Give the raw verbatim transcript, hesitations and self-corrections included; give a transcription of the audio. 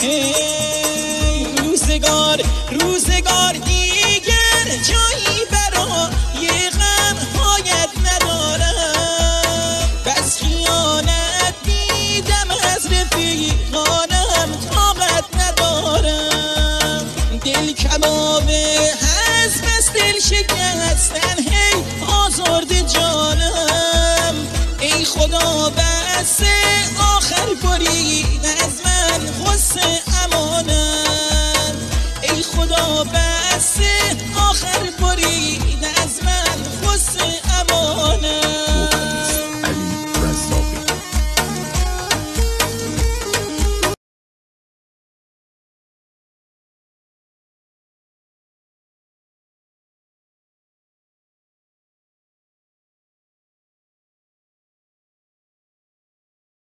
روزگار روزگار دیگر جایی برای غمهایت ندارم. بس خیانت دیدم از رفیقانم طاقت ندارم. دل کباب هست بس دل شکستن هی آزرده جانم. ای خدا بس آخر برید از من غصه